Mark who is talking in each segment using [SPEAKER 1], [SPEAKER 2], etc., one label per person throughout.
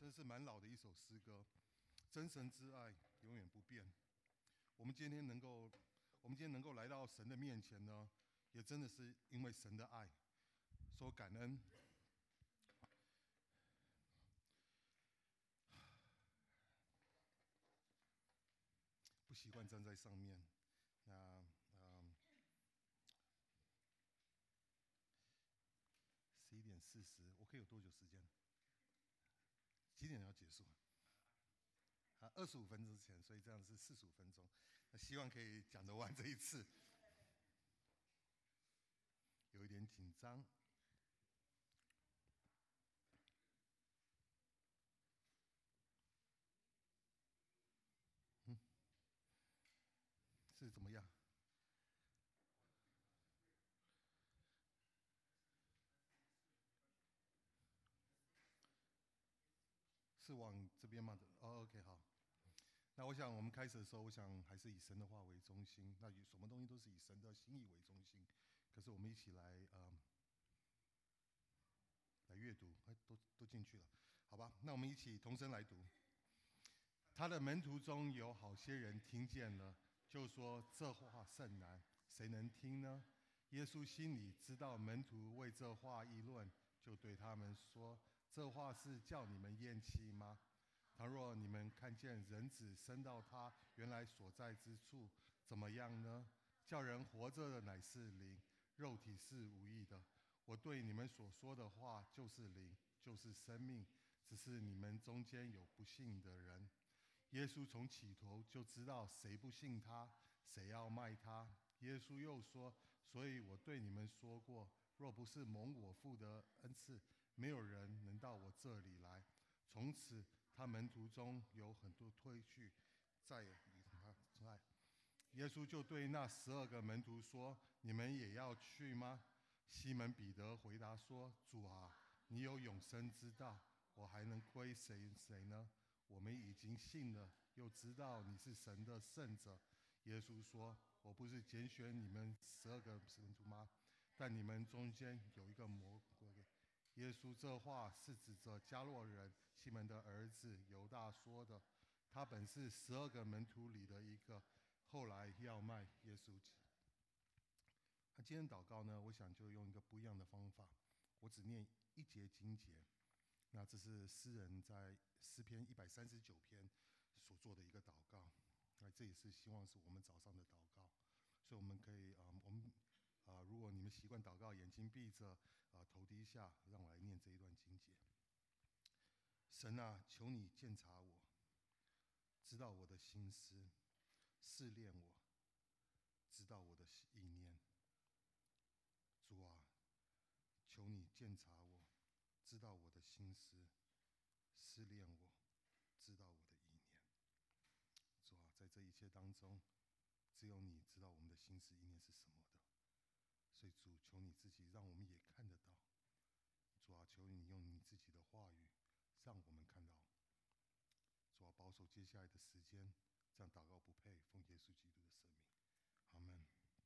[SPEAKER 1] 这是蛮老的一首诗歌，真神之爱永远不变。我们今天能够来到神的面前呢，也真的是因为神的爱，所感恩。不习惯站在上面，那11:40，我可以有多久时间？几点要结束？25分钟之前，所以这样是45分钟。那希望可以讲得完这一次，有一点紧张。是怎么样？是往这边吗？OK， 好。那我想我们开始的时候，我想还是以神的话为中心。那什么东西都是以神的心意为中心。可是我们一起来来阅读，都进去了，好吧？那我们一起同声来读。他的门徒中有好些人听见了，就说这话甚难，谁能听呢？耶稣心里知道门徒为这话议论，就对他们说：这话是叫你们厌弃吗？倘若你们看见人子升到他原来所在之处，怎么样呢？叫人活着的乃是灵，肉体是无益的。我对你们所说的话就是灵，就是生命，只是你们中间有不信的人。耶稣从起头就知道谁不信他，谁要卖他。耶稣又说：所以我对你们说过，若不是蒙我父的恩赐，没有人能到我这里来。从此他门徒中有很多退去，再也与他之外。耶稣就对那12个门徒说：你们也要去吗？西门彼得回答说：主啊，你有永生之道，我还能归谁呢？我们已经信了，又知道你是神的圣者。耶稣说：我不是拣选你们12个门徒吗？但你们中间有一个魔鬼。耶稣这话是指着加洛人西门的儿子犹大说的。他本是12个门徒里的一个，后来要卖耶稣。那今天祷告呢，我想就用一个不一样的方法，我只念一节经节。那这是诗人在诗篇139篇所做的一个祷告。那这也是希望是我们早上的祷告，所以我们可以如果你们习惯祷告，眼睛闭着，头低下，让我来念这一段经节。神啊，求你鉴察我，知道我的心思，试炼我，知道我的意念。主啊，求你鉴察我，知道我的心思，试炼我，知道我的意念。主啊，在这一切当中，只有你知道我们的心思意念是什么的。所以主，求你自己让我们也看得到。主啊，求你用你自己的话语让我们看到。主啊，保守接下来的时间，这样祷告不配，奉耶稣基督的圣名，阿们。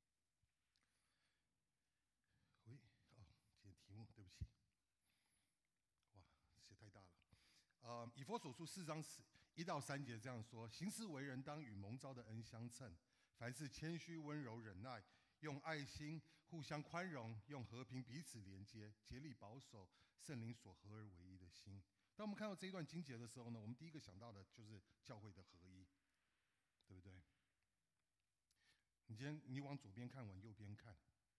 [SPEAKER 1] 今天题目对不起，哇，写太大了。以弗所书4章1到3节这样说：行事为人当与蒙召的恩相称，凡事谦虚温柔忍耐，用爱心互相宽容，用和平彼此连接，竭力保守圣灵所合而为一的心。当我们看到这一段经节的时候呢，我们第一个想到的就是教会的合一，对不对？你往左边看，往右边看，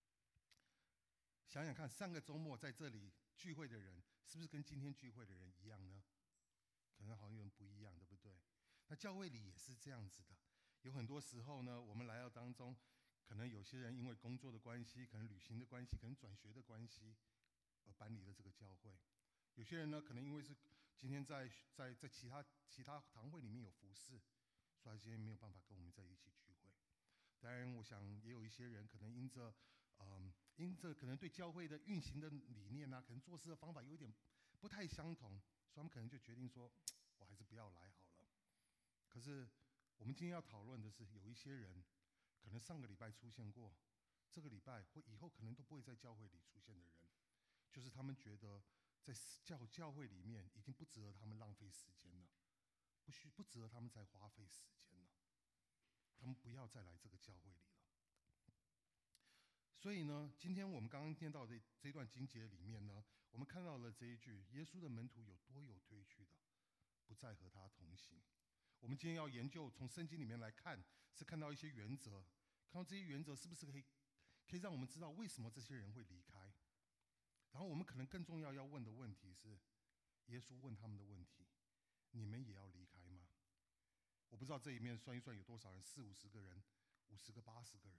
[SPEAKER 1] 想想看，上个周末在这里聚会的人，是不是跟今天聚会的人一样呢？可能好像有人不一样，对不对？那教会里也是这样子的，有很多时候呢，我们来到当中，可能有些人因为工作的关系，可能旅行的关系，可能转学的关系，而搬离了这个教会。有些人呢，可能因为是今天在其他堂会里面有服侍，所以他今天没有办法跟我们在一起聚会。当然，我想也有一些人可能因着可能对教会的运行的理念啊，可能做事的方法有点不太相同，所以他们可能就决定说，我还是不要来好了。可是我们今天要讨论的是，有一些人可能上个礼拜出现过，这个礼拜或以后可能都不会在教会里出现的人，就是他们觉得在教会里面已经不值得他们浪费时间了，不值得他们再花费时间了，他们不要再来这个教会里了。所以呢，今天我们刚刚念到的这段经节里面呢，我们看到了这一句：耶稣的门徒有多有推去的，不再和他同行。我们今天要研究，从圣经里面来看，是看到一些原则，看到这些原则是不是可以让我们知道为什么这些人会离开。然后我们可能更重要问的问题是，耶稣问他们的问题：你们也要离开吗？我不知道这里面算一算有多少人，40-50个人，50个、80个人，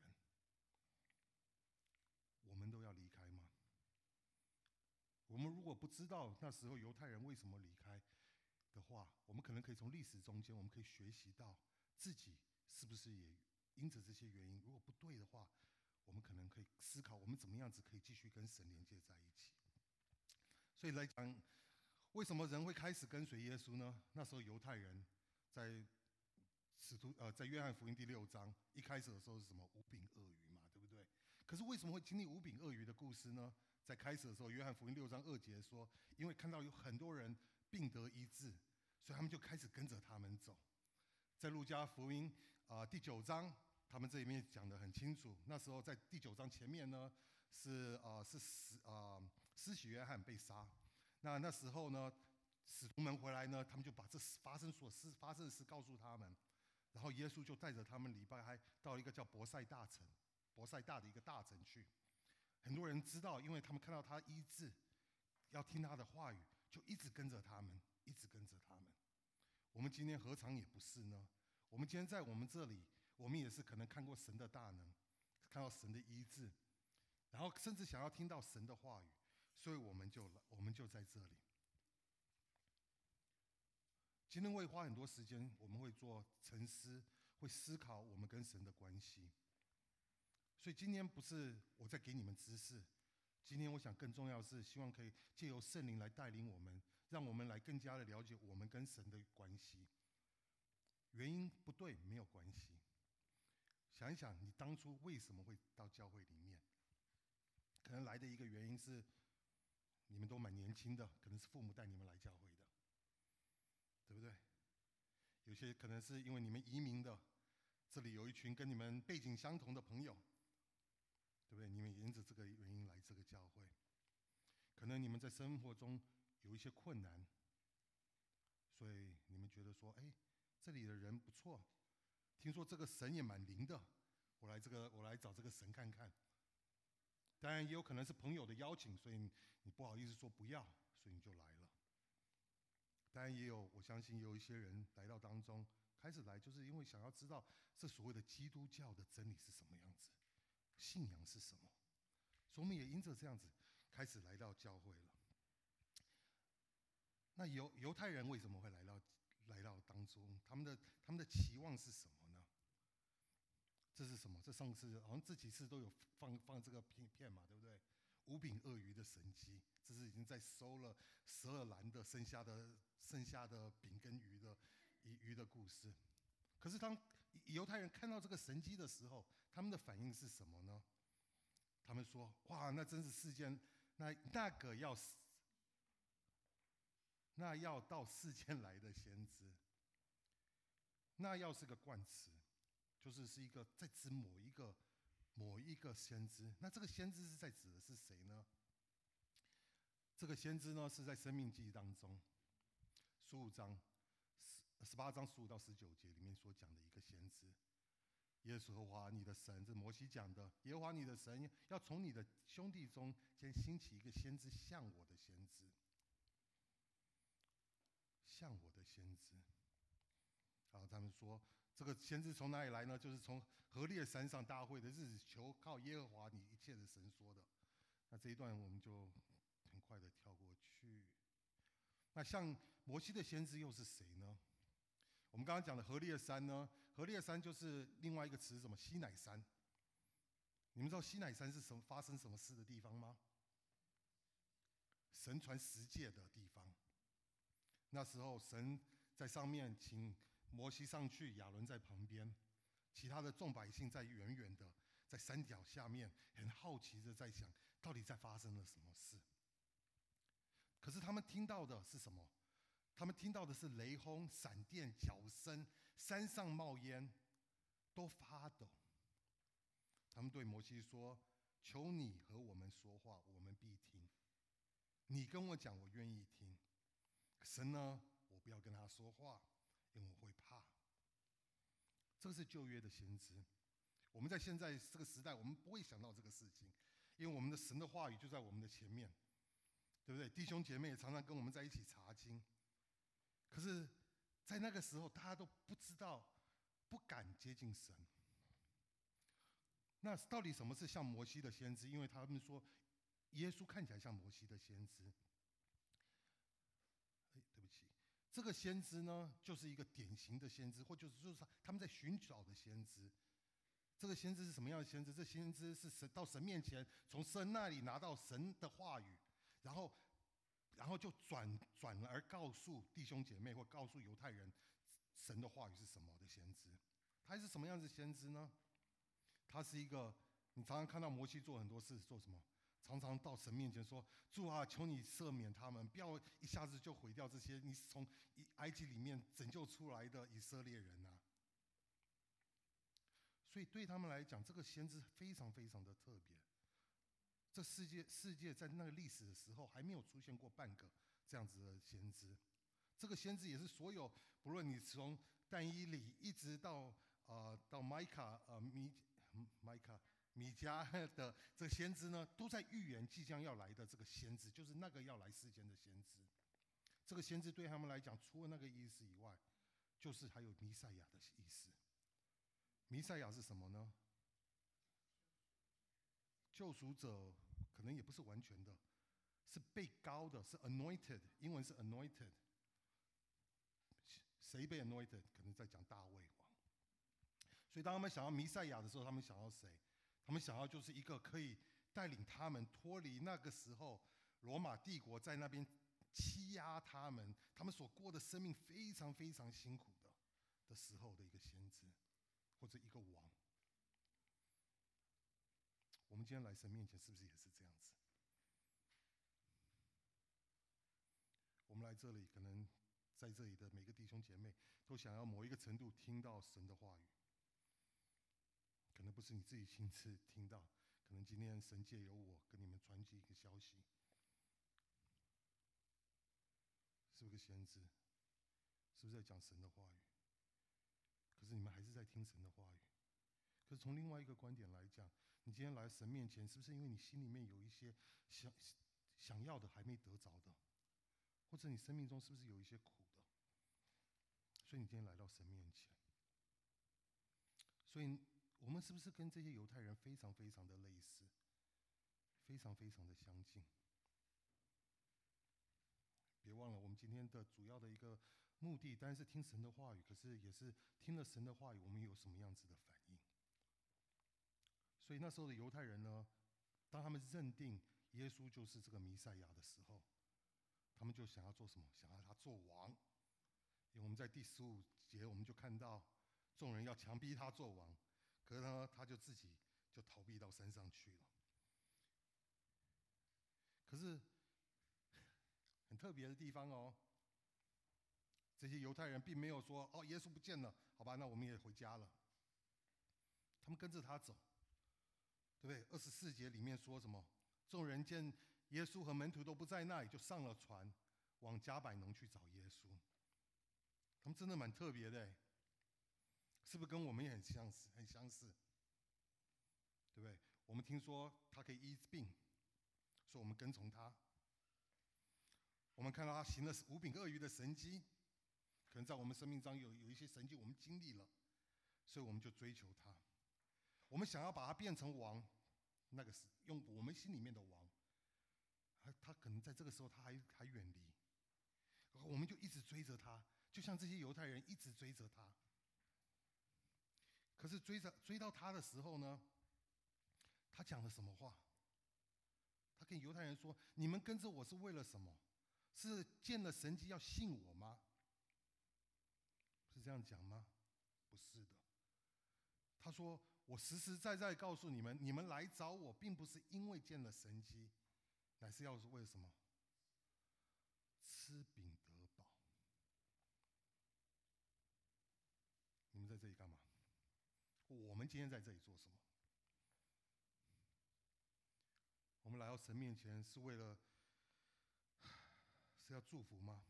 [SPEAKER 1] 我们都要离开吗？我们如果不知道那时候犹太人为什么离开的话，我们可能可以从历史中间，我们可以学习到自己是不是也因着这些原因，如果不对的话，我们可能可以思考我们怎么样子可以继续跟神连接在一起。所以来讲，为什么人会开始跟随耶稣呢？那时候犹太人在约翰福音第6章一开始的时候是什么？五饼鳄鱼嘛，对不对？可是为什么会经历五饼鳄鱼的故事呢？在开始的时候，约翰福音6章2节说，因为看到有很多人病得医治，所以他们就开始跟着他们走。在路加福音第9章，他们这里面讲得很清楚。那时候在第9章前面呢，是施洗约翰被杀。那时候呢，使徒们回来呢，他们就把这发生的事告诉他们，然后耶稣就带着他们礼拜到一个叫伯赛大的一个大城去。很多人知道，因为他们看到他医治，要听他的话语，就一直跟着他们，一直跟着他们。我们今天何尝也不是呢？我们今天在我们这里，我们也是可能看过神的大能，看到神的医治，然后甚至想要听到神的话语，所以我们就在这里。今天会花很多时间，我们会做沉思，会思考我们跟神的关系。所以今天不是我在给你们知识，今天我想更重要的是希望可以借由圣灵来带领我们，让我们来更加的了解我们跟神的关系。原因不对没有关系，想一想你当初为什么会到教会里面，可能来的一个原因是你们都蛮年轻的，可能是父母带你们来教会的，对不对？有些可能是因为你们移民的，这里有一群跟你们背景相同的朋友，对不对？你们也因着这个原因来这个教会。可能你们在生活中有一些困难，所以你们觉得说，哎，这里的人不错，听说这个神也蛮灵的，我来找这个神看看。当然也有可能是朋友的邀请，所以你不好意思说不要，所以你就来了。当然也有，我相信也有一些人来到当中，开始来就是因为想要知道这所谓的基督教的真理是什么样子，信仰是什么，所以我们也因着这样子开始来到教会了。那犹太人为什么会来到当中？他们的期望是什么呢？这是什么？这上次好像这几次都有放这个片嘛，对不对？五饼鳄鱼的神迹，这是已经在收了12篮的剩下的饼跟鱼的故事。可是当犹太人看到这个神迹的时候，他们的反应是什么呢？他们说：哇，那真是世间那要到世间来的先知，那要是个冠词，是一个在指某一个先知。那这个先知是在指的是谁呢？这个先知呢，是在《申命记》当中18章15到19节里面所讲的一个先知。耶和华你的神，这摩西讲的，耶和华你的神要从你的兄弟中间兴起一个先知，像我的先知，像我的先知。好，他们说这个先知从哪里来呢？就是从何烈山上大会的日子，求靠耶和华你一切的神说的。那这一段我们就很快的跳过去。那像摩西的先知又是谁呢？我们刚刚讲的何烈山呢？何烈山就是另外一个词，什么？西乃山。你们知道西乃山是发生什么事的地方吗？神传十诫的地方。那时候神在上面请摩西上去，亚伦在旁边，其他的众百姓在远远的在山脚下面，很好奇的在想，到底在发生了什么事。可是他们听到的是什么？ 他们听到的是雷轰、闪电、脚声，山上冒烟，都发抖。他们对摩西说：“求你和我们说话，我们必听。你跟我讲，我愿意听。神呢，我不要跟他说话，因为我会怕。”这是旧约的先知。我们在现在这个时代，我们不会想到这个事情，因为我们的神的话语就在我们的前面，对不对？弟兄姐妹也常常跟我们在一起查经。可是，在那个时候，大家都不知道，不敢接近神。那到底什么是像摩西的先知？因为他们说，耶稣看起来像摩西的先知。对不起，这个先知呢，就是一个典型的先知，或就是他们在寻找的先知。这个先知是什么样的先知？这先知是神到神面前，从神那里拿到神的话语，然后就转而告诉弟兄姐妹或告诉犹太人，神的话语是什么的先知。他是什么样子的先知呢？他是一个，你常常看到摩西做很多事，做什么？常常到神面前说：“主啊，求你赦免他们，不要一下子就毁掉这些你从埃及里面拯救出来的以色列人啊。”所以对他们来讲，这个先知非常非常的特别。这世界在那个历史的时候还没有出现过半个这样子的先知。这个先知也是所有，不论你从但以理一直到米迦的这个先知呢，都在预言即将要来的这个先知，就是那个要来世间的先知。这个先知对他们来讲，除了那个意思以外，就是还有弥赛亚的意思。弥赛亚是什么呢？救赎者可能也不是完全的，是被膏的，是 anointed， 英文是 anointed。谁被 anointed？ 可能在讲大卫王。所以当他们想要弥赛亚的时候，他们想要谁？他们想要就是一个可以带领他们脱离那个时候罗马帝国在那边欺压他们所过的生命非常非常辛苦的时候的一个先知，或者一个王。我们今天来神面前，是不是也是这样子？我们来这里，可能在这里的每个弟兄姐妹都想要某一个程度听到神的话语，可能不是你自己亲自听到，可能今天神借由我跟你们传递一个消息，是不是个先知？是不是在讲神的话语？可是你们还是在听神的话语。可是从另外一个观点来讲，你今天来神面前，是不是因为你心里面有一些想要的还没得着的，或者你生命中是不是有一些苦的，所以你今天来到神面前？所以我们是不是跟这些犹太人非常非常的类似，非常非常的相近？别忘了，我们今天的主要的一个目的当然是听神的话语，可是也是听了神的话语，我们有什么样子的反应？所以那时候的犹太人呢，当他们认定耶稣就是这个弥赛亚的时候，他们就想要做什么？想要他做王。因为我们在第15节我们就看到众人要强逼他做王，可是呢，他就自己就逃避到山上去了。可是很特别的地方哦，这些犹太人并没有说：“哦，耶稣不见了，好吧，那我们也回家了。”他们跟着他走，对不对？24节里面说什么？众人见耶稣和门徒都不在那里，就上了船，往迦百农去找耶稣。他们真的蛮特别的，是不是跟我们也很相似？对不对？我们听说他可以医病，所以我们跟从他。我们看到他行了5饼2鱼的神迹，可能在我们生命中有一些神迹我们经历了，所以我们就追求他。我们想要把他变成王，那个是用我们心里面的王，他可能在这个时候他还远离，我们就一直追着他，就像这些犹太人一直追着他。可是追到他的时候呢，他讲了什么话？他跟犹太人说：“你们跟着我是为了什么？是见了神迹要信我吗？”是这样讲吗？不是的。他说：“我实实在在告诉你们，你们来找我，并不是因为见了神迹，乃是要是为了什么？吃饼得饱。” 我们今天在这里做什么？我们来到神面前是为了是要祝福吗？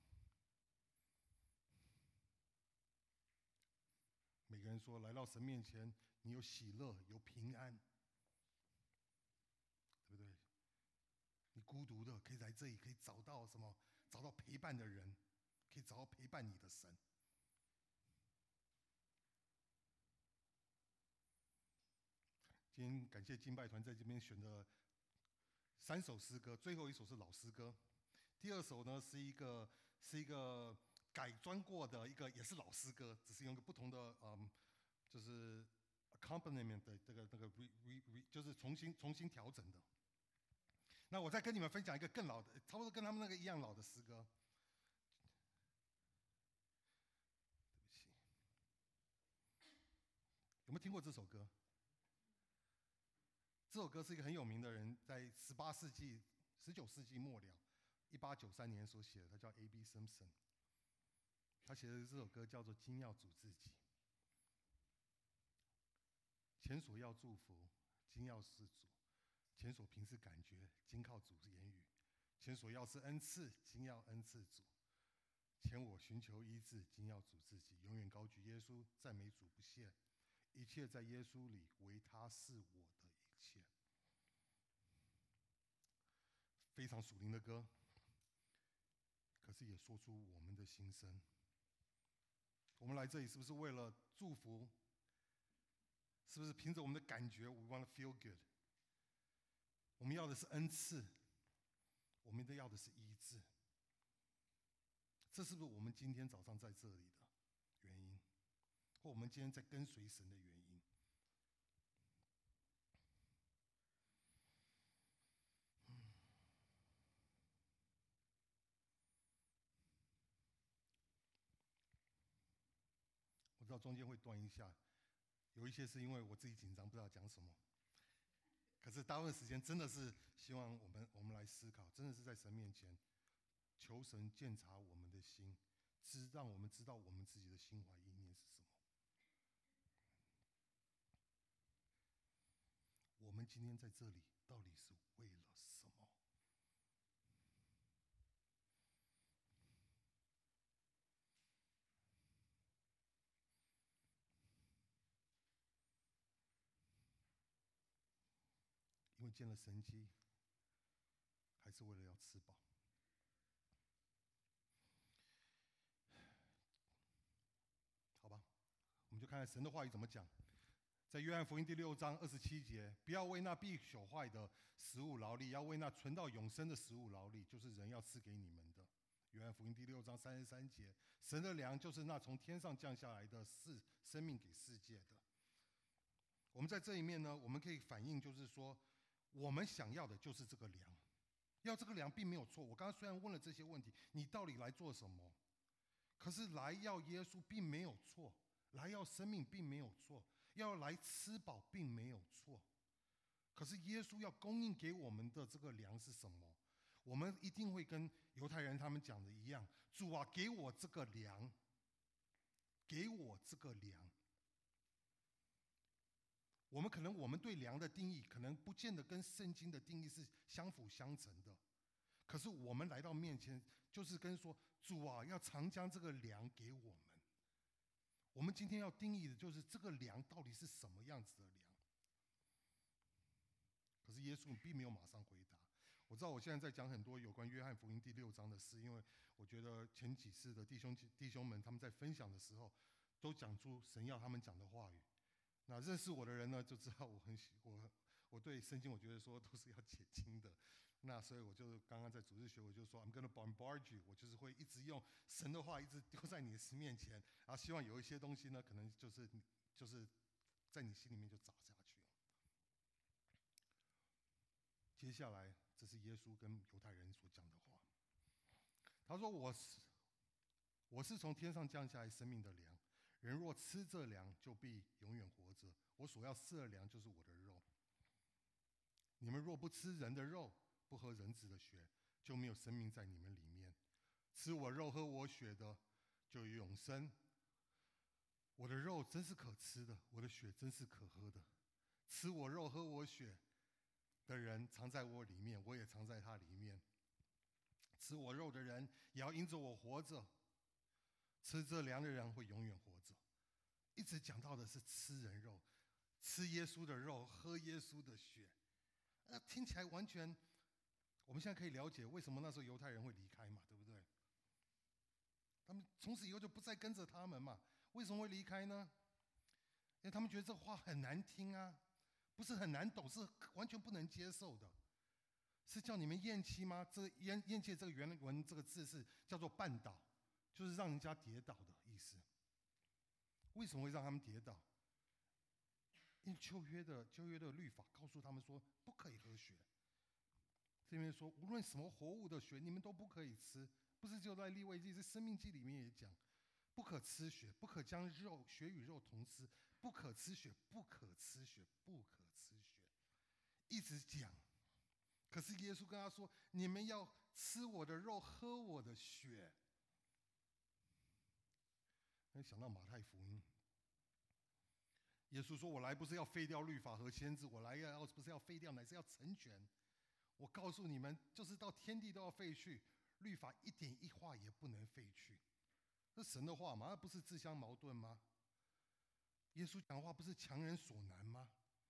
[SPEAKER 1] 每个人说来到神面前，你有喜乐，有平安，对不对？你孤独的可以来这里，可以找到什么？找到陪伴的人，可以找到陪伴你的神。今天感谢敬拜团在这边选的3首诗歌，最后一首是老诗歌，第2首呢是一个改装过的一个也是老诗歌，只是用一个不同的就是 accompaniment 的这个就是重新调整的。那我再跟你们分享一个更老的，差不多跟他们那个一样老的诗歌。对不起，有没有听过这首歌？这首歌是一个很有名的人，在19世纪末了，1893年所写的，他叫 A.B. Simpson。他写的这首歌叫做《今要主自己》。前所要祝福，今要是主；前所凭是感觉，今靠主言语；前所要是恩赐，今要恩赐主；前我寻求医治，今要主自己。永远高举耶稣，赞美主不懈。一切在耶稣里，唯他是我的一切。非常属灵的歌，可是也说出我们的心声。我们来这里是不是为了祝福？是不是凭着我们的感觉 ，we want to feel good？ 我们要的是恩赐，我们要的是医治。这是不是我们今天早上在这里的原因，或我们今天在跟随神的原因？我知道中间会断一下，有一些是因为我自己紧张，不知道讲什么。可是大部分时间真的是希望我们来思考，真的是在神面前求神鉴察我们的心，让我们知道我们自己的心怀意念是什么。我们今天在这里到底是为了什么？因为见了神迹，还是为了要吃饱？好吧，我们就看看神的话语怎么讲。在约翰福音第6章27节，不要为那必朽坏的食物劳力，要为那存到永生的食物劳力，就是人要赐给你们的。约翰福音第6章33节，神的粮就是那从天上降下来的，是生命给世界的。我们在这一面呢，我们可以反映，就是说，我们想要的就是这个粮，要这个粮并没有错。我刚刚虽然问了这些问题，你到底来做什么？可是来要耶稣并没有错，来要生命并没有错，要来吃饱并没有错。可是耶稣要供应给我们的这个粮是什么？我们一定会跟犹太人他们讲的一样，主啊，给我这个粮，给我这个粮。我们对粮的定义，可能不见得跟圣经的定义是相辅相成的。可是我们来到面前，就是跟说，主啊，要常将这个粮给我们。我们今天要定义的就是这个粮到底是什么样子的粮。可是耶稣并没有马上回答。我知道我现在在讲很多有关约翰福音第6章的事，因为我觉得前几次的弟兄们他们在分享的时候，都讲出神要他们讲的话语。那认识我的人呢，就知道我对圣经，我觉得说都是要解经的。那所以我就刚刚在主日学，我就说 I'm gonna bombard you， 我就是会一直用神的话一直丢在你的面前，然后希望有一些东西呢，可能就是在你心里面就砸下去了。接下来，这是耶稣跟犹太人所讲的话。他说：“我是从天上降下来生命的粮，人若吃这粮，就必永远活着。我所要赐的粮，就是我的肉。你们若不吃人的肉，不喝人子的血，就没有生命在你们里面。吃我肉喝我血的，就有永生。 我的肉真是可吃的，我的血真是可喝的。吃我肉喝我血的人藏在我里面，我也藏在他里面。吃我肉的人也要因着我活着，吃这粮的人会永远活着。一直讲到的是吃人肉，吃耶稣的肉，喝耶稣的血。听起来完全，我们现在可以了解为什么那时候犹太人会离开嘛，对不对？他们从此以后就不再跟着他们嘛。为什么会离开呢？因为他们觉得这话很难听啊，不是很难懂，是完全不能接受的。是叫你们厌弃吗？这厌弃这个原文这个字是叫做绊倒，就是让人家跌倒的意思。为什么会让他们跌倒？因为旧约的律法告诉他们说不可以喝血。这边说无论什么活物的血你们都不可以吃，不是就在利未记，在申命记里面也讲，不可吃血，不可将血与肉同吃，不可吃血，不可吃血，不可吃血，一直讲。可是耶稣跟他说：“你们要吃我的肉，喝我的血。”想到马太福音，耶稣说：“我来不是要废掉律法和先知，我来不是要废掉，乃是要成全。我告诉你们，就是到天地都要废去，律法一点一画也不能废去。”这神的话嘛，那不是自相矛盾吗？耶稣讲话不是强人所难吗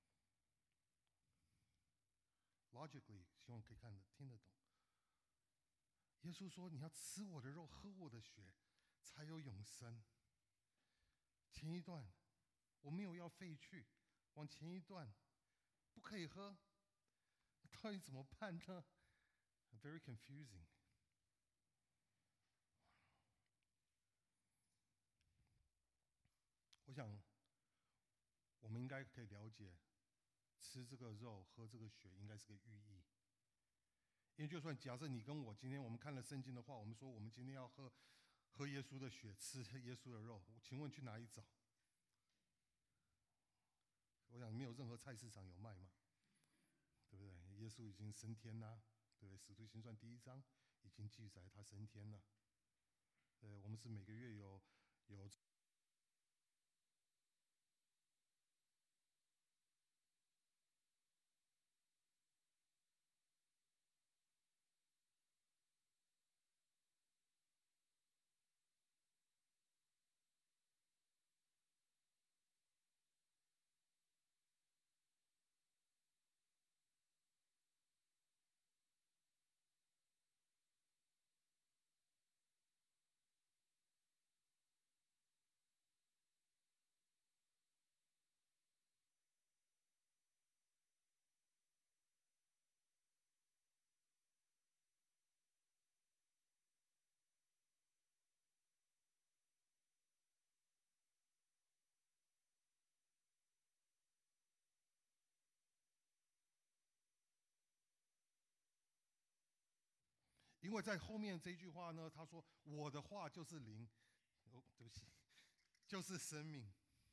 [SPEAKER 1] ？Logically， 希望可以听得懂。耶稣说：“你要吃我的肉，喝我的血，才有永生。”前一段我没有要废去，往前一段不可以喝，到底怎么办呢？ Very confusing。 我想我们应该可以了解，吃这个肉喝这个血应该是个寓意。因为就算假设你跟我今天我们看了圣经的话，我们说我们今天要喝耶稣的血，吃耶稣的肉，请问去哪里找？我想没有任何菜市场有卖嘛，对不对？耶稣已经升天啦，对不对？使徒行传第1章已经记载他升天了。我们是每个月有。因为在后面这句话呢，他说：“我的话就是灵。”对不起，就是生命。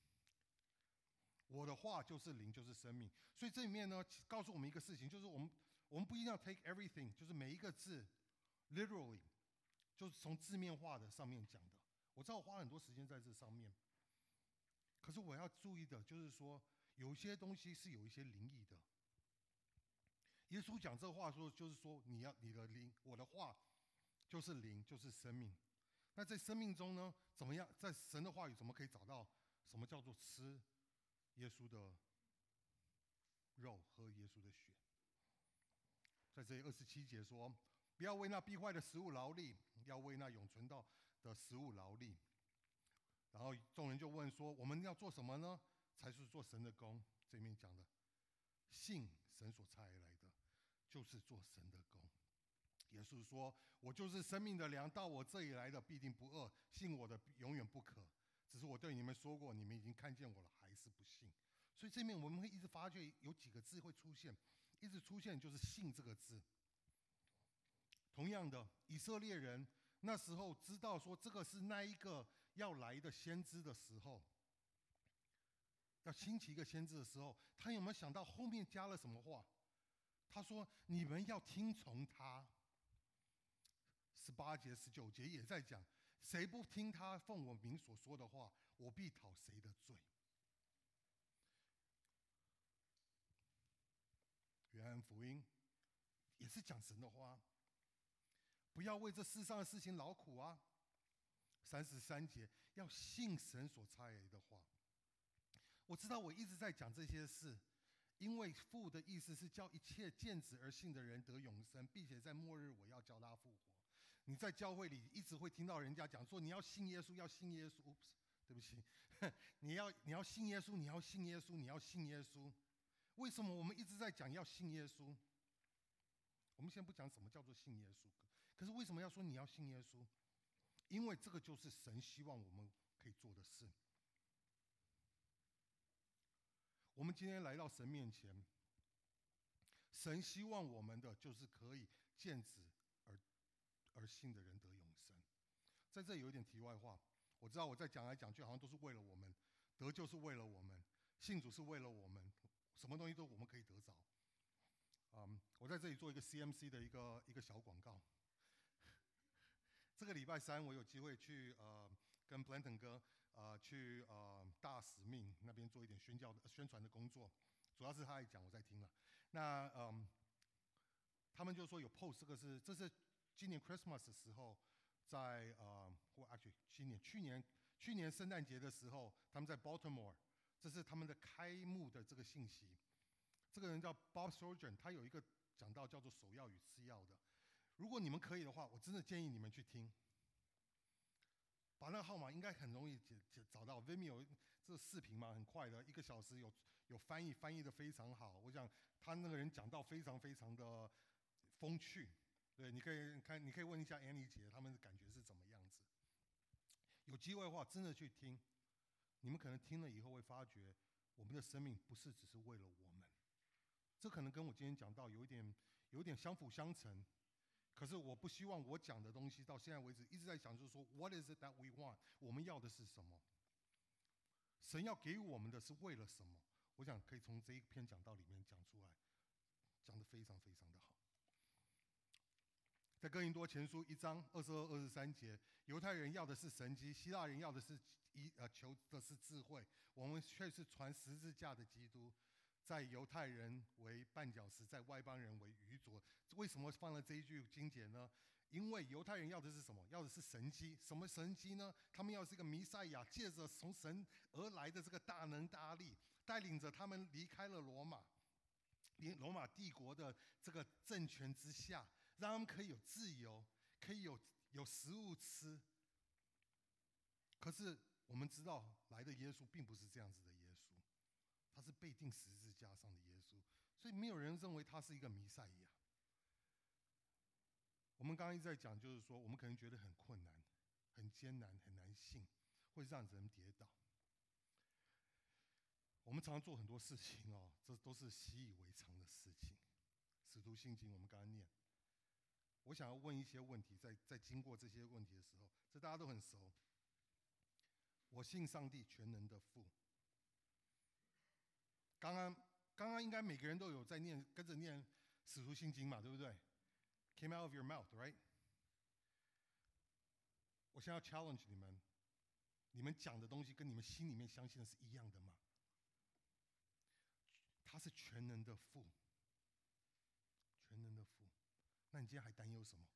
[SPEAKER 1] 我的话就是灵，就是生命。所以这里面呢，告诉我们一个事情，就是我们不一定要 take everything， 就是每一个字 literally， 就是从字面化的上面讲的。我知道我花很多时间在这上面，可是我要注意的就是说，有一些东西是有一些灵异的。耶稣讲这话说，就是说你的灵，我的话就是灵，就是生命。那在生命中呢，怎么样？在神的话语怎么可以找到什么叫做吃耶稣的肉，喝耶稣的血？在这里27节说：“不要为那必坏的食物劳力，要为那永存到的食物劳力。”然后众人就问说：“我们要做什么呢？才是做神的工？”这里面讲的，信神所差而来的，就是做神的工。耶稣说：“我就是生命的粮，到我这里来的必定不饿，信我的永远不渴。只是我对你们说过，你们已经看见我了，还是不信。”所以这面我们会一直发觉有几个字会出现，一直出现就是“信”这个字。同样的，以色列人那时候知道说这个是那一个要来的先知的时候，要兴起一个先知的时候，他有没有想到后面加了什么话？他说：“你们要听从他。”18节、19节也在讲， 谁不听他奉我名所说的话，我必讨谁的罪。约翰福音也是讲神的话，不要为这世上的事情劳苦啊。33节，要信神所差来的话。我知道我一直在讲这些事，因为父的意思是叫一切见子而信的人得永生，并且在末日我要叫他复活。你在教会里一直会听到人家讲说，你要信耶稣，要信耶稣。对不起，你要信耶稣，你要信耶稣，你要信耶稣。为什么我们一直在讲要信耶稣？我们先不讲什么叫做信耶稣，可是为什么要说你要信耶稣？因为这个就是神希望我们可以做的事。我们今天来到神面前，神希望我们的就是可以见子而信的人得永生。在这有一点题外话，我知道我在讲来讲去好像都是为了我们，得救是为了我们，信主是为了我们，什么东西都我们可以得着。我在这里做一个 CMC 的一个小广告。这个礼拜3我有机会去跟 Blanton 哥去大使命那边做一点宣传的工作，主要是他在讲，我在听了。那他们就说有 post， 这是今年 Christmas 的时候，在去年圣诞节的时候，他们在 Baltimore， 这是他们的开幕的这个信息。这个人叫 Bob Sorgen， 他有一个讲道叫做首要与次要的。如果你们可以的话，我真的建议你们去听。把那个号码应该很容易找到 Vimeo， 这视频嘛，很快的，1个小时有翻译的非常好。我想他那个人讲道非常非常的风趣，对，你可以问一下 Annie 姐，他们的感觉是怎么样子。有机会的话，真的去听，你们可能听了以后会发觉，我们的生命不是只是为了我们。这可能跟我今天讲到有一点相辅相成，可是我不希望我讲的东西到现在为止一直在讲，就是说 What is it that we want？ 我们要的是什么？神要给我们的是为了什么？我想可以从这一篇讲道里面讲出来，讲得非常非常的好。在哥林多前书1章22、23节，犹太人要的是神迹，希腊人要的是求的是智慧，我们却是传十字架的基督。在犹太人为绊脚石，在外邦人为愚拙。为什么放了这一句经节呢？因为犹太人要的是什么？要的是神迹。什么神迹呢？他们要是一个弥赛亚，借着从神而来的这个大能大力，带领着他们离开了罗马帝国的这个政权之下，让他们可以有自由，可以有食物吃。可是我们知道，来的耶稣并不是这样子的耶稣。他是被钉十字架上的耶稣，所以没有人认为他是一个弥赛亚。我们刚刚一直在讲，就是说我们可能觉得很困难、很艰难、很难信，会让人跌倒。我们常常做很多事情哦，这都是习以为常的事情。使徒信经我们刚刚念，我想要问一些问题，在经过这些问题的时候，这大家都很熟。我信上帝全能的父。刚刚应该每个人都有在跟着念使徒信经嘛，对不对 ？Came out of your mouth, right？ 我现在要 challenge 你们，你们讲的东西跟你们心里面相信的是一样的吗？他是全能的父，全能的父，那你今天还担忧什么？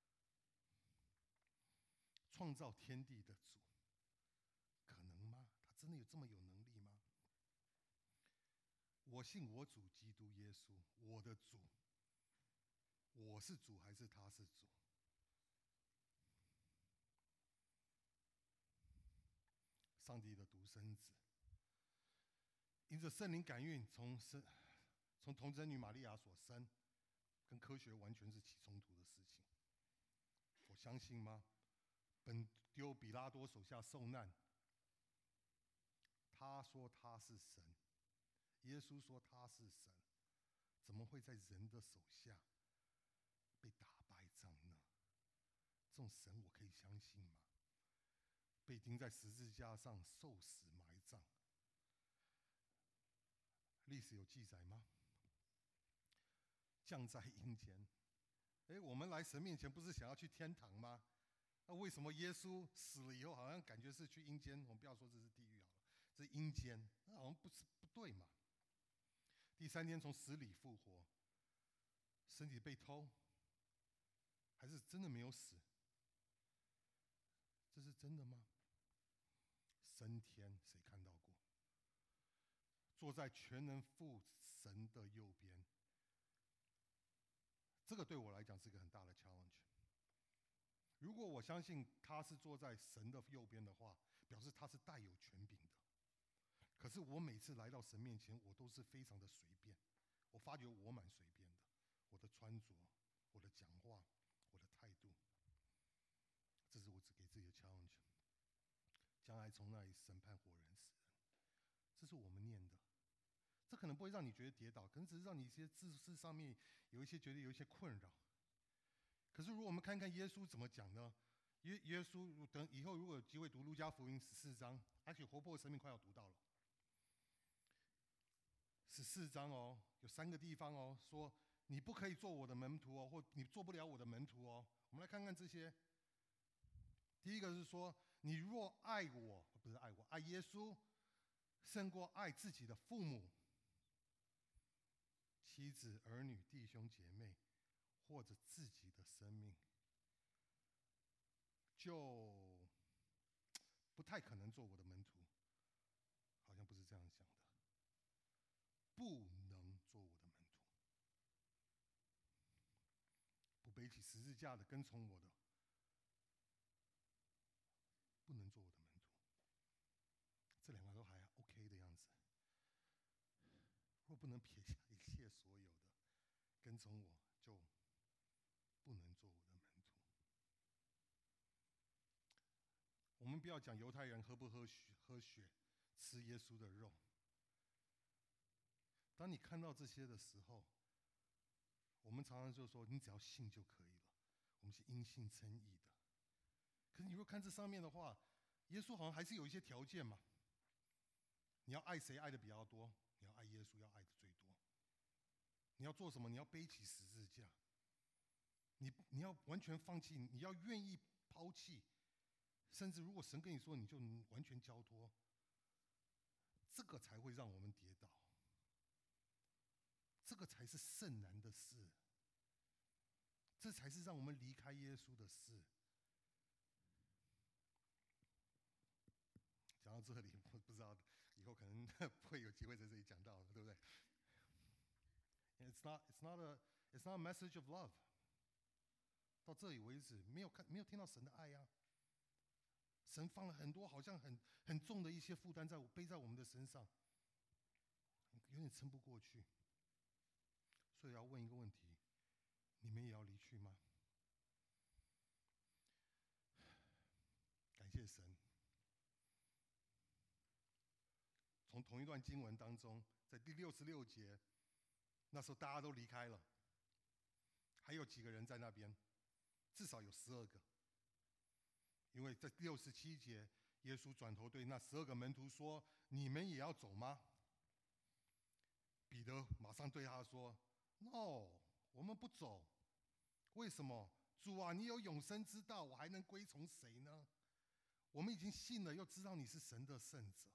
[SPEAKER 1] 创造天地的主，可能吗？他真的有这么有能力吗？我信我主基督耶稣，我的主。我是主还是他是主？上帝的独生子，因着圣灵感孕，从童贞女玛利亚所生，跟科学完全是起冲突的事情。我相信吗？本丢比拉多手下受难，他说他是神。耶稣说他是神，怎么会在人的手下被打败仗呢？这种神我可以相信吗？被钉在十字架上受死埋葬，历史有记载吗？降在阴间，我们来神面前不是想要去天堂吗？ 为什么耶稣死了以后好像感觉是去阴间？我们不要说这是地狱好了，这是阴间，那好像不对嘛。第3天从死里复活，身体被偷，还是真的没有死？这是真的吗？升天谁看到过？坐在全能父神的右边，这个对我来讲是一个很大的 challenge。如果我相信他是坐在神的右边的话，表示他是带有权柄的。可是我每次来到神面前，我都是非常的随便。我发觉我蛮随便的，我的穿着，我的讲话，我的态度，这是我只给自己的 challenge。将来从那里审判活人死人，这是我们念的。这可能不会让你觉得跌倒，可能只是让你一些知识上面有一些觉得有一些困扰。可是如果我们看看耶稣怎么讲呢？耶稣等以后如果有机会读路加福音14章，而且活泼的生命快要读到了14章哦，有3个地方哦，说你不可以做我的门徒哦，或你做不了我的门徒哦。我们来看看这些。第一个是说，你若爱我，不是爱我，爱耶稣，胜过爱自己的父母、妻子、儿女、弟兄姐妹，或者自己的生命，就不太可能做我的门徒。好像不是这样想的，不能做我的门徒。不背起十字架的跟从我的，不能做我的门徒。这2个都还 OK 的样子。若不能撇下一切所有的跟从我，就不能做我的门徒。我们不要讲犹太人喝不喝血，吃耶稣的肉。当你看到这些的时候，我们常常就说你只要信就可以了，我们是因信称义的。可是你如果看这上面的话，耶稣好像还是有一些条件嘛。你要爱谁爱的比较多？你要爱耶稣，要爱的最多。你要做什么？你要背起十字架。你要完全放弃，你要愿意抛弃，甚至如果神跟你说，你就完全交托，这个才会让我们跌倒。这个才是甚难的事，这才是让我们离开耶稣的事。讲到这里，我不知道以后可能不会有机会在这里讲到，对不对 ？It's not a message of love。到这里为止，没有听到神的爱呀。神放了很多好像很重的一些负担背在我们的身上，有点撑不过去。所以要问一个问题：你们也要离去吗？感谢神。从同一段经文当中，在第66节，那时候大家都离开了，还有几个人在那边，至少有12个。因为在67节，耶稣转头对那12个门徒说：“你们也要走吗？”彼得马上对他说 ：“No， 我们不走。为什么？主啊，你有永生之道，我还能归从谁呢？我们已经信了，又知道你是神的圣者。”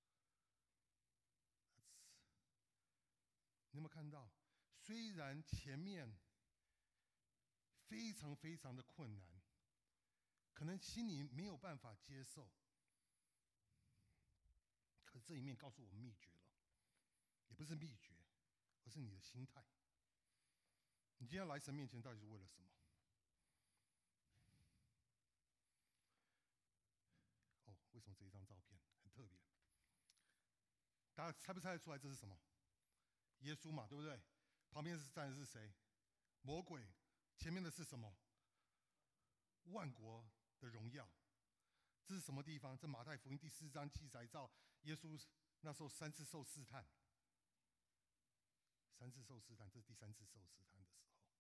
[SPEAKER 1] 你有没有看到？虽然前面非常非常的困难，可能心里没有办法接受，可这一面告诉我们秘诀了，也不是秘诀，而是你的心态。你今天来神面前到底是为了什么？哦，为什么这一张照片很特别？大家猜不猜得出来这是什么？耶稣嘛，对不对？旁边站的是谁？魔鬼。前面的是什么？万国的荣耀。这是什么地方？这马太福音第4章记载到耶稣那时候3次受试探。3次受试探，这是第3次受试探的时候。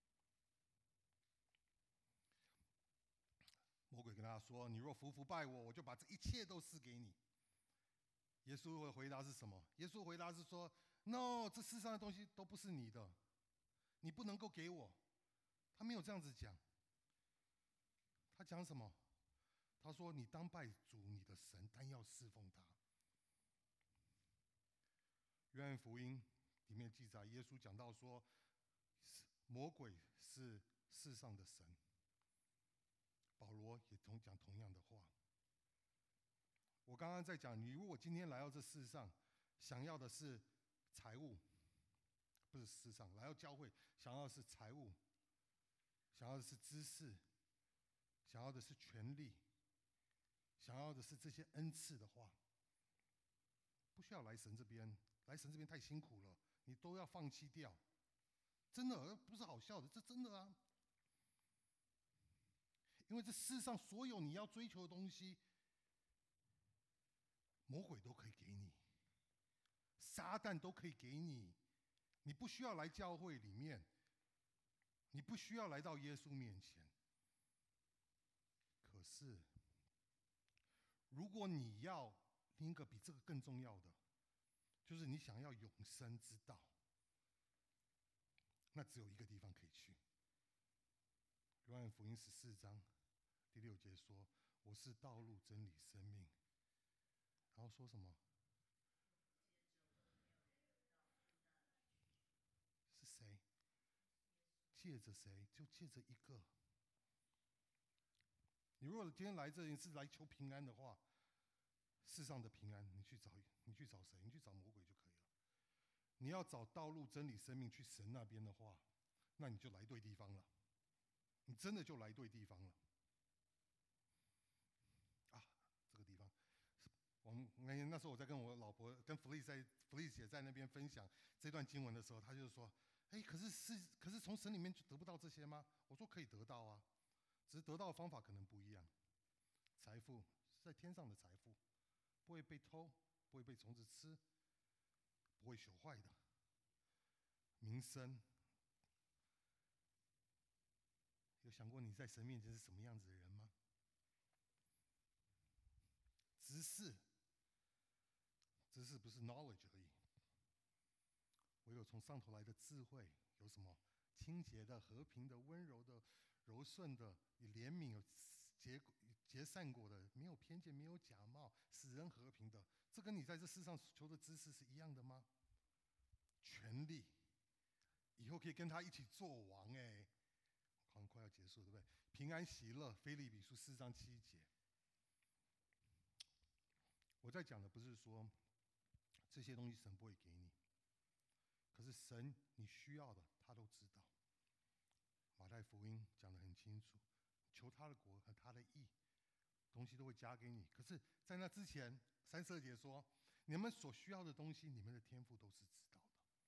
[SPEAKER 1] 魔鬼跟他说：“你若服拜我，我就把这一切都赐给你。”耶稣的回答是什么？耶稣回答是说 ：“No， 这世上的东西都不是你的，你不能够给我。”他没有这样子讲。 他讲什么？他说：“你当拜主你的神，但要侍奉他。”约翰福音里面记载，耶稣讲到说，魔鬼是世上的神。保罗也讲同样的话。我刚刚在讲，你如果今天来到这世上，想要的是财物，不是世上来到教会，想要的是财物，想要的是知识，想要的是权力，想要的是这些恩赐的话，不需要来神这边。来神这边太辛苦了，你都要放弃掉。真的不是好笑的，这真的啊。因为这世上所有你要追求的东西，魔鬼都可以给你，撒旦都可以给你。你不需要来教会里面，你不需要来到耶稣面前。可是，如果你要另一个比这个更重要的，就是你想要永生之道，那只有一个地方可以去。约翰福音14章第6节说：“我是道路、真理、生命。”然后说什么？是谁？借着谁？就借着一个。你如果今天来这里是来求平安的话，世上的平安，你去找谁？你去找魔鬼就可以了。你要找道路、真理、生命去神那边的话，那你就来对地方了。你真的就来对地方了。啊，这个地方，那时候我在跟我老婆、跟弗利姐在那边分享这段经文的时候，她就说：“哎，可是从神里面就得不到这些吗？”我说：“可以得到啊，只是得到的方法可能不一样。财富是在天上的财富，不会被偷，不会被虫子吃，不会朽坏的。名声，有想过你在神面前是什么样子的人吗？知识不是 knowledge 而已，唯有从上头来的智慧，有什么清洁的、和平的、温柔的、柔顺的、有怜悯、有结善果的，没有偏见、没有假冒，使人和平的，这跟你在这世上求的知识是一样的吗？权力，以后可以跟他一起做王哎，好像快要结束了，对不对？平安喜乐，腓立比书4章7节。我在讲的不是说这些东西神不会给你，可是神你需要的他都知道。马太福音讲得很清楚，求他的国和他的义，东西都会加给你。可是在那之前，32节说，你们所需要的东西，你们的天父都是知道的。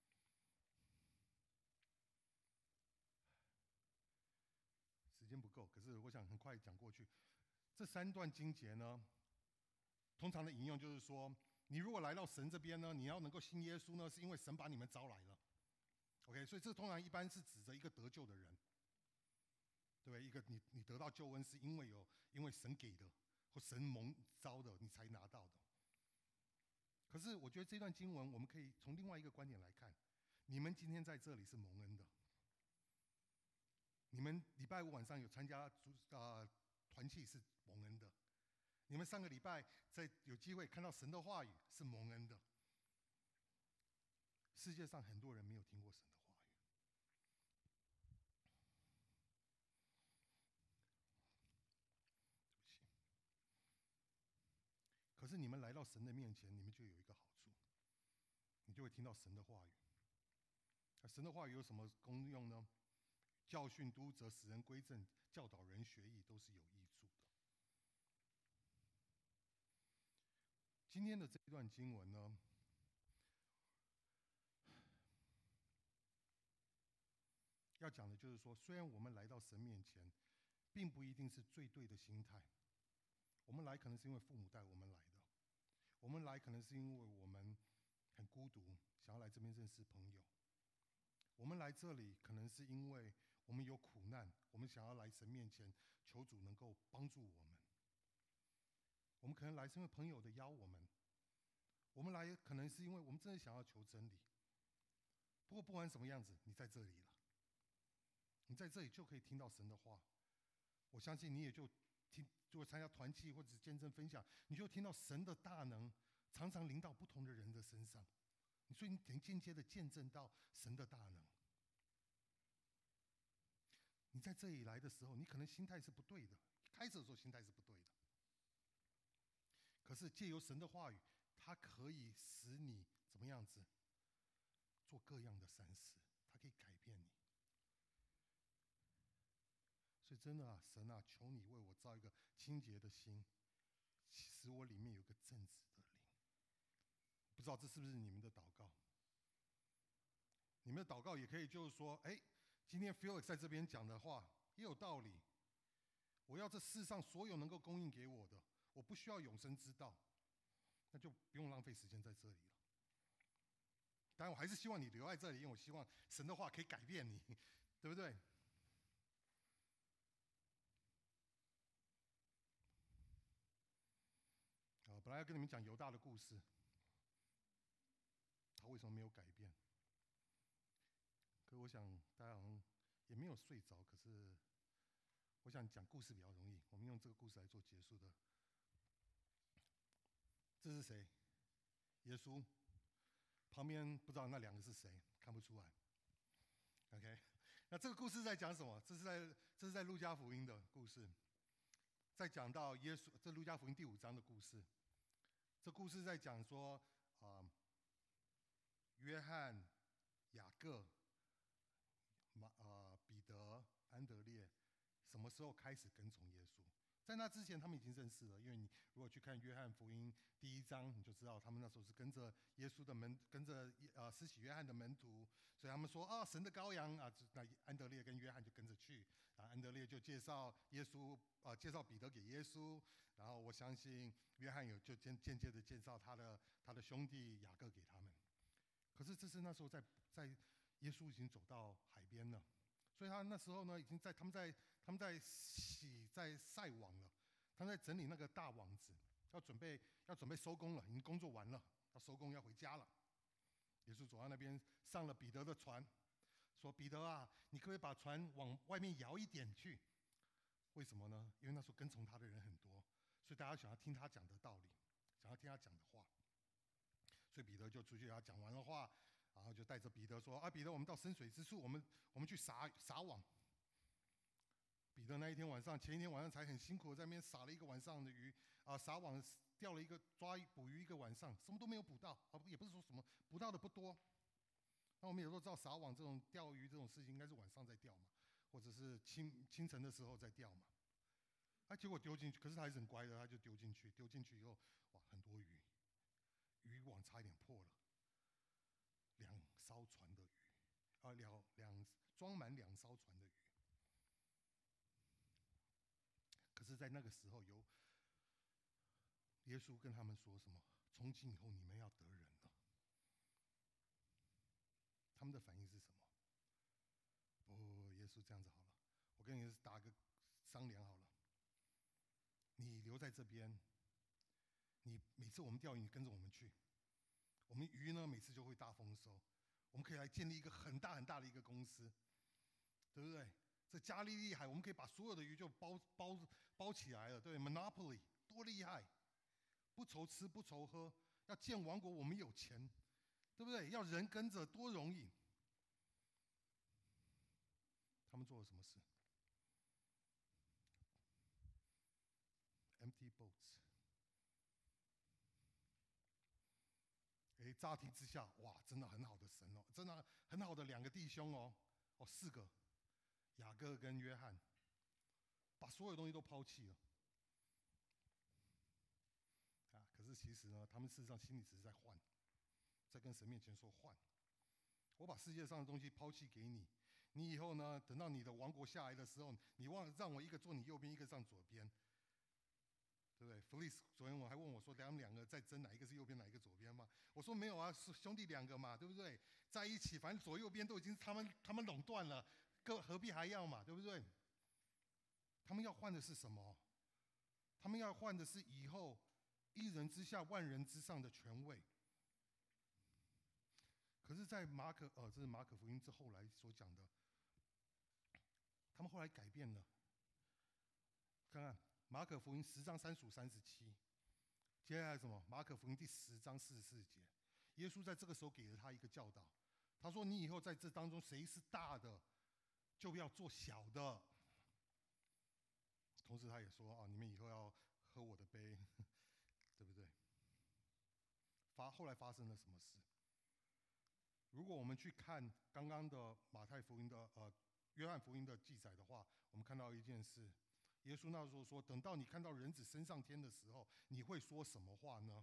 [SPEAKER 1] 时间不够，可是我想很快讲过去。这3段经节呢，通常的引用就是说，你如果来到神这边呢，你要能够信耶稣呢，是因为神把你们招来了。OK， 所以这通常一般是指着一个得救的人，对不对？一个你得到救恩是因为神给的，或神蒙召的，你才拿到的。可是我觉得这段经文，我们可以从另外一个观点来看：你们今天在这里是蒙恩的，你们礼拜5晚上有参加团契是蒙恩的，你们上个礼拜在有机会看到神的话语是蒙恩的。世界上很多人没有听过神的话语，对不起。可是你们来到神的面前，你们就有一个好处，你就会听到神的话语。神的话语有什么功用呢？教训、督责、使人归正、教导人学义，都是有益处的。今天的这一段经文呢，要讲的就是说，虽然我们来到神面前，并不一定是最对的心态。我们来可能是因为父母带我们来的，我们来可能是因为我们很孤独，想要来这边认识朋友。我们来这里可能是因为我们有苦难，我们想要来神面前求主能够帮助我们。我们可能来是因为朋友的邀我们，我们来可能是因为我们真的想要求真理。不过不管什么样子，你在这里了，你在这里就可以听到神的话。 我相信你也就会参加团契或者是见证分享，你就听到神的大能常常临到不同的人的身上，所以你等于间接的见证到神的大能。你在这里来的时候，你可能心态是不对的，开始的时候心态是不对的，可是借由神的话语，它可以使你怎么样子做各样的善事，它可以改变你。所以真的啊，神啊，求你为我造一个清洁的心，使我里面有个正直的灵。不知道这是不是你们的祷告？你们的祷告也可以就是说，今天 Felix 在这边讲的话也有道理。我要这世上所有能够供应给我的，我不需要永生之道，那就不用浪费时间在这里了。当然，我还是希望你留在这里，因为我希望神的话可以改变你，对不对？本来要跟你们讲犹大的故事，他为什么没有改变？可是我想大家好像也没有睡着，可是我想讲故事比较容易，我们用这个故事来做结束的。这是谁？耶稣。旁边不知道那两个是谁，看不出来。OK， 那这个故事在讲什么？这是在路加福音的故事，在讲到耶稣，这路加福音第5章的故事。这故事在讲说，约翰、雅各、彼得、安德烈，什么时候开始跟从耶稣？在那之前，他们已经认识了，因为你如果去看约翰福音第1章，你就知道他们那时候是跟着耶稣的跟着施洗约翰的门徒，所以他们说神的羔羊啊，那安德烈跟约翰就跟着去，然后安德烈就介绍耶稣介绍彼得给耶稣，然后我相信约翰有就间接的介绍他的兄弟雅各给他们。可是这是那时候在耶稣已经走到海边了。所以他那时候呢，已经他们在晒网了，他们在整理那个大网子，要准备收工了，已经工作完了，要收工要回家了。耶稣走到那边，上了彼得的船，说：“彼得啊，你可不可以把船往外面摇一点去？”为什么呢？因为那时候跟从他的人很多，所以大家想要听他讲的道理，想要听他讲的话。所以彼得就出去，他讲完了话，然后就带着彼得说：“彼得，我们到深水之处，我们去撒网。”彼得那一天晚上，前一天晚上才很辛苦，在那边撒了一个晚上的鱼，撒网钓了捕鱼一个晚上，什么都没有捕到，也不是说什么捕到的不多。那我们有时候知道撒网这种钓鱼这种事情，应该是晚上在钓嘛，或者是清晨的时候在钓嘛。结果丢进去，可是他还是很乖的，他就丢进去以后，哇，很多鱼。渔网差一点破了，2艘船的鱼，装满2艘船的鱼。可是，在那个时候，耶稣跟他们说什么？从今以后，你们要得人了。他们的反应是什么？耶稣这样子好了，我跟你打个商量好了，你留在这边。你每次我们钓鱼，你跟着我们去，我们鱼呢每次就会大丰收，我们可以来建立一个很大很大的一个公司，对不对？这加利利海，我们可以把所有的鱼就包起来了，对 ，Monopoly 多厉害，不愁吃不愁喝，要建王国我们有钱，对不对？要人跟着多容易。他们做了什么事 ？Empty boats。乍听之下，哇，真的很好的神哦，真的很好的2个弟兄哦，4个，雅各跟约翰，把所有东西都抛弃了。可是其实呢，他们事实上心里只是在换，在跟神面前说换。我把世界上的东西抛弃给你，你以后呢，等到你的王国下来的时候，你让我一个坐你右边，一个上左边。对不对 ？Felix 昨天我还问我说，他们2个在争哪一个是右边，哪一个左边嘛？我说没有啊，是兄弟2个嘛，对不对？在一起，反正左右边都已经他们垄断了，何必还要嘛，对不对？他们要换的是什么？他们要换的是以后一人之下万人之上的权位。可是，在这是马可福音之后来所讲的，他们后来改变了。 看看马可福音10章35、37，接下来什么？马可福音第10章44节，耶稣在这个时候给了他一个教导，他说：“你以后在这当中谁是大的，就要做小的。”同时他也说：“啊，你们以后要喝我的杯，对不对？”后来发生了什么事？如果我们去看刚刚的马太福音的约翰福音的记载的话，我们看到一件事，耶稣那时候说：“等到你看到人子升上天的时候，你会说什么话呢？”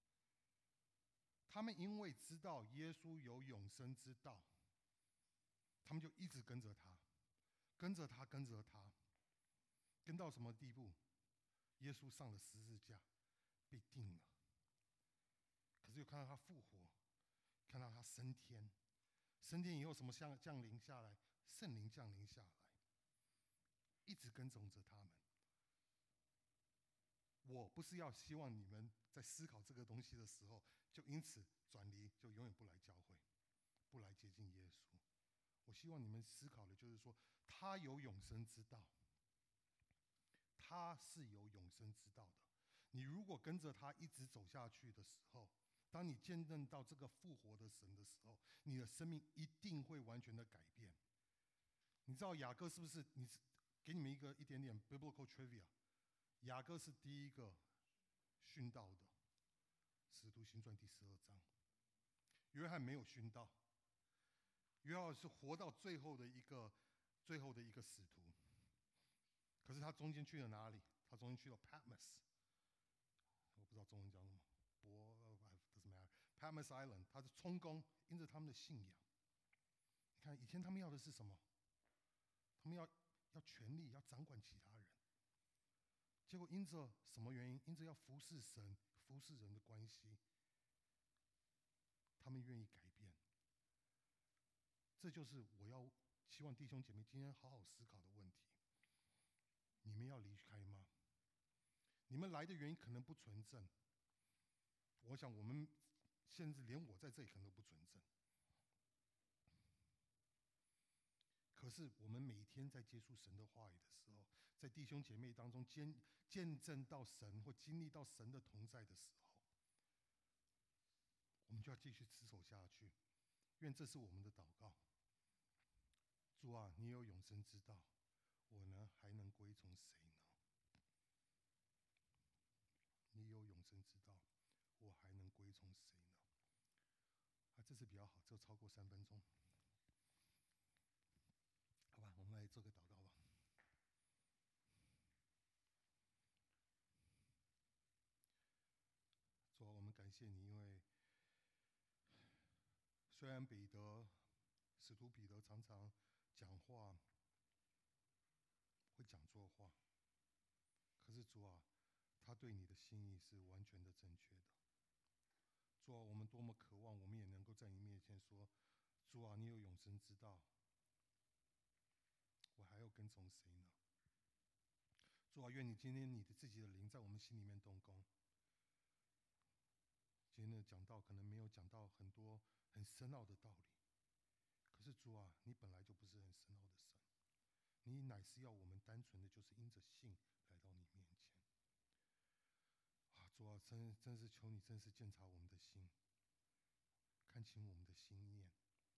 [SPEAKER 1] 他们因为知道耶稣有永生之道，他们就一直跟着他，跟着他，跟着他，跟到什么地步？耶稣上了十字架，被钉了。可是又看到他复活，看到他升天，升天以后什么降临下来？圣灵降临下来，一直跟踪着他们。我不是要希望你们在思考这个东西的时候，就因此转离，就永远不来教会，不来接近耶稣。我希望你们思考的就是说，他有永生之道，他是有永生之道的。你如果跟着他一直走下去的时候，当你见证到这个复活的神的时候，你的生命一定会完全的改变。你知道雅各是不是？给你们一点点 biblical trivia， 雅各是第一个殉道的，使徒行传第12章。约翰没有殉道，约翰是活到最后的一个使徒。可是他中间去了哪里？他中间去了 Patmos， 我不知道中文叫什么，Patmos Island， 他是充公，因着他们的信仰。你看以前他们要的是什么？他们要权力，要掌管其他人。结果因着什么原因？因着要服侍神、服侍人的关系，他们愿意改变。这就是我要希望弟兄姐妹今天好好思考的问题。你们要离开吗？你们来的原因可能不纯正，我想我们甚至连我在这里可能都不纯正。可是我们每天在接触神的话语的时候，在弟兄姐妹当中见证到神或经历到神的同在的时候，我们就要继续持守下去。愿这是我们的祷告。主啊，你有永生之道，我呢还能归从谁呢？你有永生之道，我还能归从谁呢？这次比较好，只有超过3分钟。好吧，我们来做个祷告吧。主啊，我们感谢你，因为虽然使徒彼得常常讲话会讲错话，可是主啊，他对你的心意是完全的正确的。主啊，我们多么渴望，我们也能够在你面前说：主啊，你有永生之道，我还要跟从谁呢？主啊，愿你今天你的自己的灵在我们心里面动工。今天的讲道可能没有讲到很多很深奥的道理，可是主啊，你本来就不是很深奥的神，你乃是要我们单纯的就是因着信来到你面前。主啊，真是求你真是鉴察我们的心，看清我们的心念。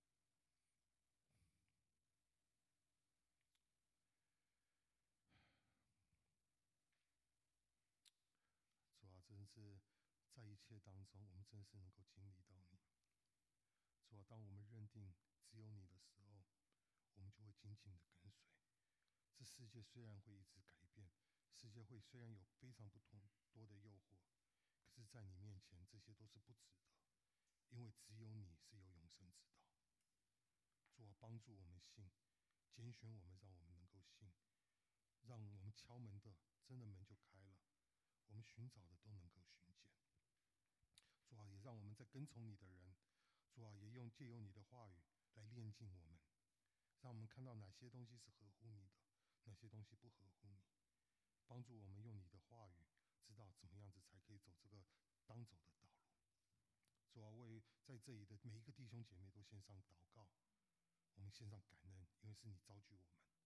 [SPEAKER 1] 主啊，真是在一切当中，我们真是能够经历到你。主啊，当我们认定只有你的时候，我们就会紧紧的跟随。这世界虽然会一直改变，世界会虽然有非常多的诱惑，可是在你面前这些都是不值得，因为只有你是有永生之道。主啊，帮助我们信，拣选我们，让我们能够信，让我们敲门的真的门就开了，我们寻找的都能够寻见。主啊，也让我们在跟从你的人，主啊，也借由你的话语来炼净我们，让我们看到哪些东西是合乎你的，哪些东西不合乎你，帮助我们用你的话语知道怎么样子才可以走这个当走的道路。主啊，为在这里的每一个弟兄姐妹都献上祷告，我们献上感恩，因为是你召聚我们。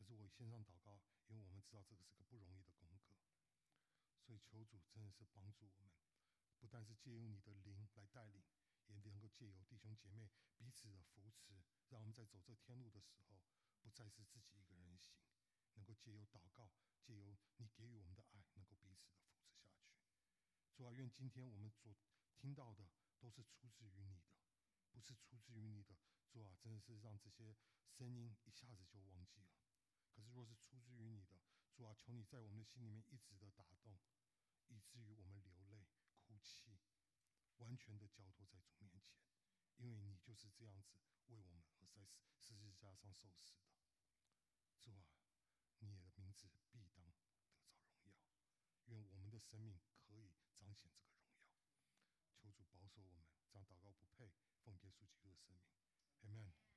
[SPEAKER 1] 可是我线上祷告，因为我们知道这个是个不容易的功课，所以求主真的是帮助我们，不但是借用你的灵来带领，也能够借由弟兄姐妹彼此的扶持，让我们在走这天路的时候，不再是自己一个人行，能够借由祷告，借由你给予我们的爱，能够彼此的扶持下去。主啊，愿今天我们所听到的都是出自于你的，不是出自于你的。主啊，真的是让这些声音一下子就忘记了。可是若是出自于你的，主啊，求你在我们的心里面一直的打动，以至于我们流泪哭泣，完全的交托在主面前，因为你就是这样子为我们而在十字架上受死的。主啊，你的名字必当得着荣耀，愿我们的生命可以彰显这个荣耀。求主保守我们，这样祷告不配，奉耶稣基督的圣名 ，Amen。